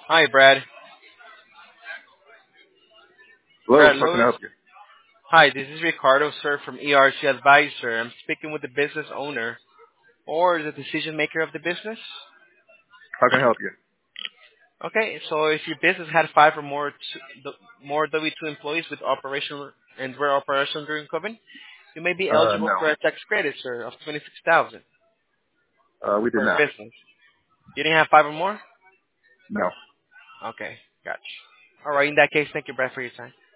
Hi, Brad. Hello, Brad how can I Lewis. help you? Hi, this is Ricardo, sir, from ERC Advisor. I'm speaking with the business owner or the decision maker of the business. How can I help you? Okay, so if your business had five or more W-2 employees with operational and were operational during COVID, you may be eligible for No. a tax credit, sir, of 26,000 We did for a not. business. You didn't have five or more? No. Okay, gotcha. All right, in that case, thank you, Brad, for your time.